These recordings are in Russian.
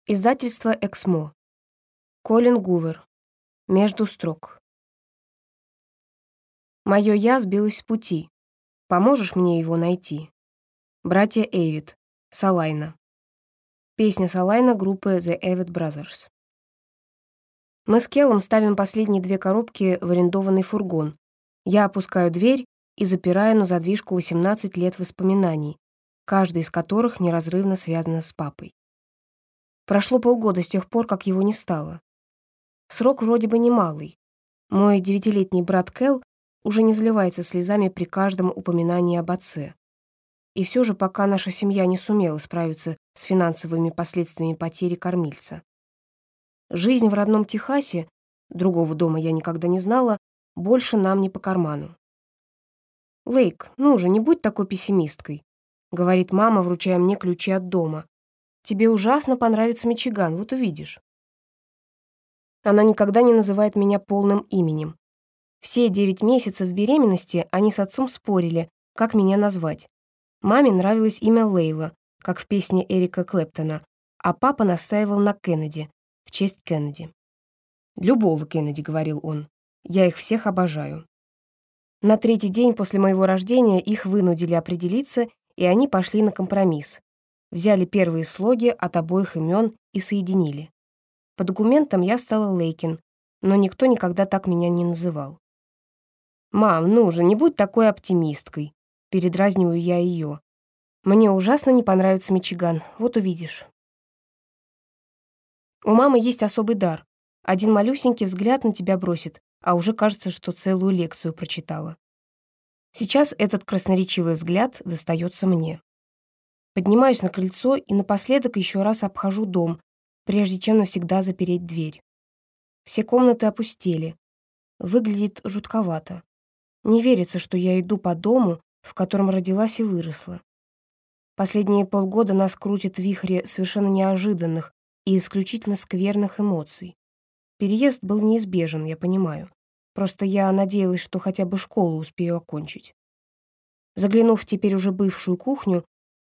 Издательство «Эксмо». Колин Гувер. Между строк. Моё «я» сбилось с пути. Поможешь мне его найти? Братья Эвид. Салайна. Песня Салайна группы The Avett Brothers. Мы с Келлом ставим последние 2 коробки в арендованный фургон. Я опускаю дверь и запираю на задвижку 18 лет воспоминаний, каждый из которых неразрывно связан с папой. Прошло полгода с тех пор, как его не стало. Срок вроде бы немалый. Мой 9-летний брат Кел уже не заливается слезами при каждом упоминании об отце. И все же пока наша семья не сумела справиться с финансовыми последствиями потери кормильца. Жизнь в родном Техасе, другого дома я никогда не знала, больше нам не по карману. «Лейк, ну же, не будь такой пессимисткой», — говорит мама, вручая мне ключи от дома. «Тебе ужасно понравится Мичиган, вот увидишь». Она никогда не называет меня полным именем. Все 9 месяцев беременности они с отцом спорили, как меня назвать. Маме нравилось имя Лейла, как в песне Эрика Клэптона, а папа настаивал на Кеннеди, в честь Кеннеди. «Любого Кеннеди», — говорил он, — «я их всех обожаю». На 3-й день после моего рождения их вынудили определиться, и они пошли на компромисс. Взяли первые слоги от обоих имен и соединили. По документам я стала Лейкин, но никто никогда так меня не называл. «Мам, ну же, не будь такой оптимисткой», — передразниваю я ее. «Мне ужасно не понравится Мичиган, вот увидишь». У мамы есть особый дар. Один малюсенький взгляд на тебя бросит, а уже кажется, что целую лекцию прочитала. Сейчас этот красноречивый взгляд достается мне. Поднимаюсь на крыльцо и напоследок еще раз обхожу дом, прежде чем навсегда запереть дверь. Все комнаты опустели. Выглядит жутковато. Не верится, что я иду по дому, в котором родилась и выросла. Последние полгода нас крутят вихри совершенно неожиданных и исключительно скверных эмоций. Переезд был неизбежен, я понимаю. Просто я надеялась, что хотя бы школу успею окончить. Заглянув в теперь уже бывшую кухню,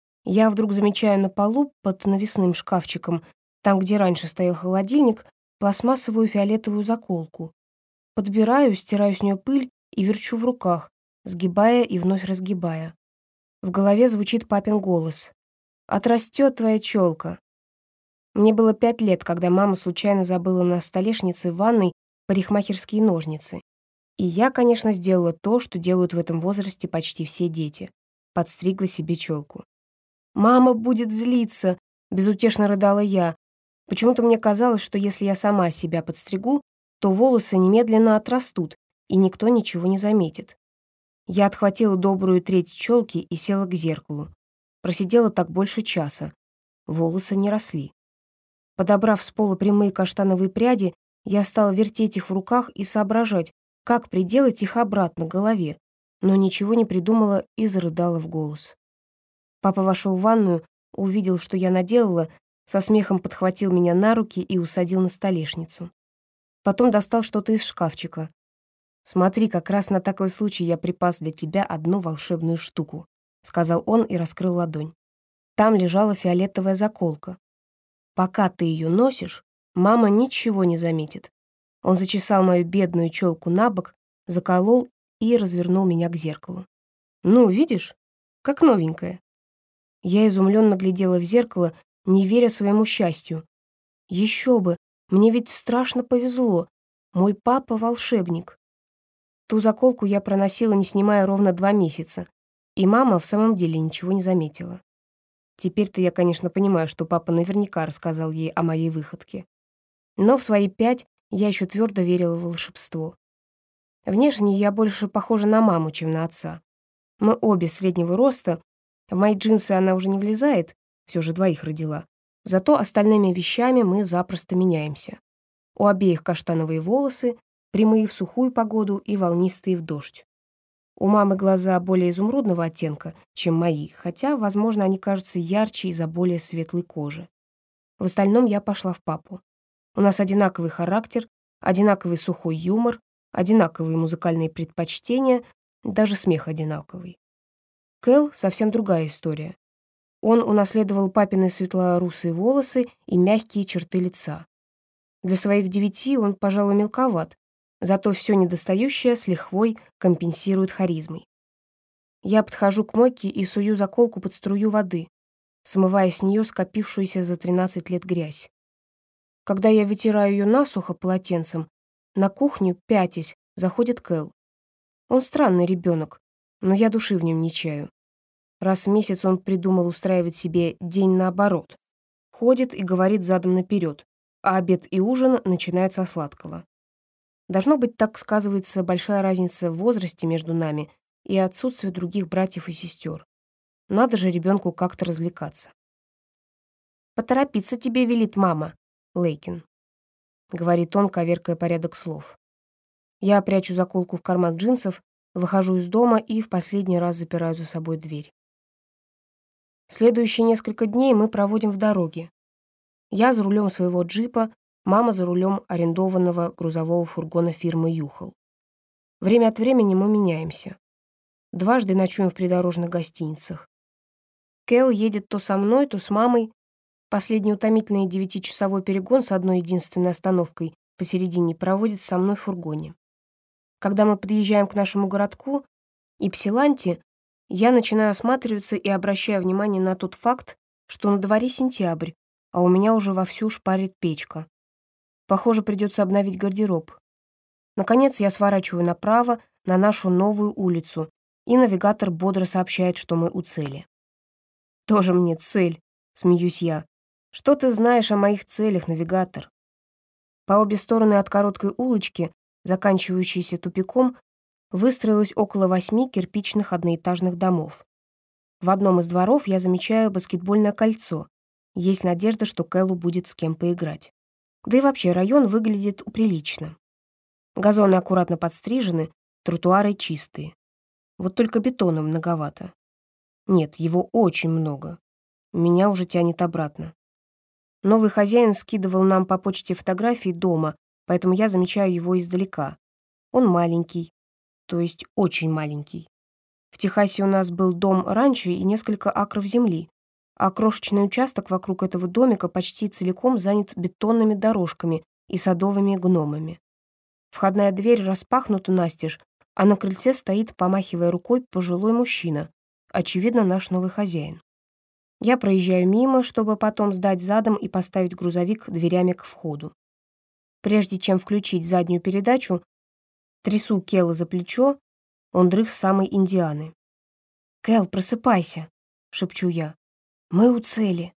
я вдруг замечаю на полу под навесным шкафчиком, там, где раньше стоял холодильник, пластмассовую фиолетовую заколку. Подбираю, стираю с нее пыль и верчу в руках, сгибая и вновь разгибая. В голове звучит папин голос. «Отрастет твоя челка». Мне было 5 лет, когда мама случайно забыла на столешнице в ванной парикмахерские ножницы. И я, конечно, сделала то, что делают в этом возрасте почти все дети. Подстригла себе челку. «Мама будет злиться», — безутешно рыдала я. Почему-то мне казалось, что если я сама себя подстригу, то волосы немедленно отрастут, и никто ничего не заметит. Я отхватила добрую треть челки и села к зеркалу. Просидела так больше часа. Волосы не росли. Подобрав с пола прямые каштановые пряди, я стала вертеть их в руках и соображать, как приделать их обратно к голове, но ничего не придумала и зарыдала в голос. Папа вошел в ванную, увидел, что я наделала, со смехом подхватил меня на руки и усадил на столешницу. Потом достал что-то из шкафчика. «Смотри, как раз на такой случай я припас для тебя одну волшебную штуку», — сказал он и раскрыл ладонь. Там лежала фиолетовая заколка. «Пока ты ее носишь, мама ничего не заметит». Он зачесал мою бедную челку на бок, заколол и развернул меня к зеркалу. «Ну, видишь, как новенькая». Я изумленно глядела в зеркало, не веря своему счастью. Еще бы, мне ведь страшно повезло. Мой папа волшебник. Ту заколку я проносила, не снимая, ровно 2 месяца, и мама в самом деле ничего не заметила. Теперь-то я, конечно, понимаю, что папа наверняка рассказал ей о моей выходке. Но в свои 5 я еще твердо верила в волшебство. Внешне я больше похожа на маму, чем на отца. Мы обе среднего роста, в мои джинсы она уже не влезает, все же 2 родила. Зато остальными вещами мы запросто меняемся. У обеих каштановые волосы, прямые в сухую погоду и волнистые в дождь. У мамы глаза более изумрудного оттенка, чем мои, хотя, возможно, они кажутся ярче из-за более светлой кожи. В остальном я пошла в папу. У нас одинаковый характер, одинаковый сухой юмор, одинаковые музыкальные предпочтения, даже смех одинаковый. Кэл — совсем другая история. Он унаследовал папины светлорусые волосы и мягкие черты лица. Для своих 9 он, пожалуй, мелковат, зато все недостающее с лихвой компенсирует харизмой. Я подхожу к мойке и сую заколку под струю воды, смывая с нее скопившуюся за 13 лет грязь. Когда я вытираю ее насухо полотенцем, на кухню, пятясь, заходит Кэл. Он странный ребенок, но я души в нем не чаю. Раз в месяц он придумал устраивать себе день наоборот. Ходит и говорит задом наперед, а обед и ужин начинается со сладкого. Должно быть, так сказывается большая разница в возрасте между нами и отсутствие других братьев и сестер. Надо же ребенку как-то развлекаться. «Поторопиться тебе велит мама, Лейкин», — говорит он, коверкая порядок слов. Я прячу заколку в карман джинсов, выхожу из дома и в последний раз запираю за собой дверь. Следующие несколько дней мы проводим в дороге. Я за рулем своего джипа, мама за рулем арендованного грузового фургона фирмы «Юхол». Время от времени мы меняемся. Дважды ночуем в придорожных гостиницах. Кэл едет то со мной, то с мамой. Последний утомительный 9-часовой перегон с одной единственной остановкой посередине проводит со мной в фургоне. Когда мы подъезжаем к нашему городку, Ипсиланти, я начинаю осматриваться и обращаю внимание на тот факт, что на дворе сентябрь, а у меня уже вовсю шпарит печка. Похоже, придется обновить гардероб. Наконец я сворачиваю направо на нашу новую улицу, и навигатор бодро сообщает, что мы у цели. «Тоже мне цель», — смеюсь я. «Что ты знаешь о моих целях, навигатор?» По обе стороны от короткой улочки, заканчивающейся тупиком, выстроилось около 8 кирпичных одноэтажных домов. В одном из дворов я замечаю баскетбольное кольцо. Есть надежда, что Кэллу будет с кем поиграть. Да и вообще район выглядит прилично. Газоны аккуратно подстрижены, тротуары чистые. Вот только бетона многовато. Нет, его очень много. Меня уже тянет обратно. Новый хозяин скидывал нам по почте фотографии дома, поэтому я замечаю его издалека. Он маленький, то есть очень маленький. В Техасе у нас был дом раньше и несколько акров земли, а крошечный участок вокруг этого домика почти целиком занят бетонными дорожками и садовыми гномами. Входная дверь распахнута настежь, а на крыльце стоит, помахивая рукой, пожилой мужчина, очевидно, наш новый хозяин. Я проезжаю мимо, чтобы потом сдать задом и поставить грузовик дверями к входу. Прежде чем включить заднюю передачу, трясу Кэлла за плечо, он дрых с самой Индианы. «Кэл, просыпайся!» — шепчу я. «Мы у цели!»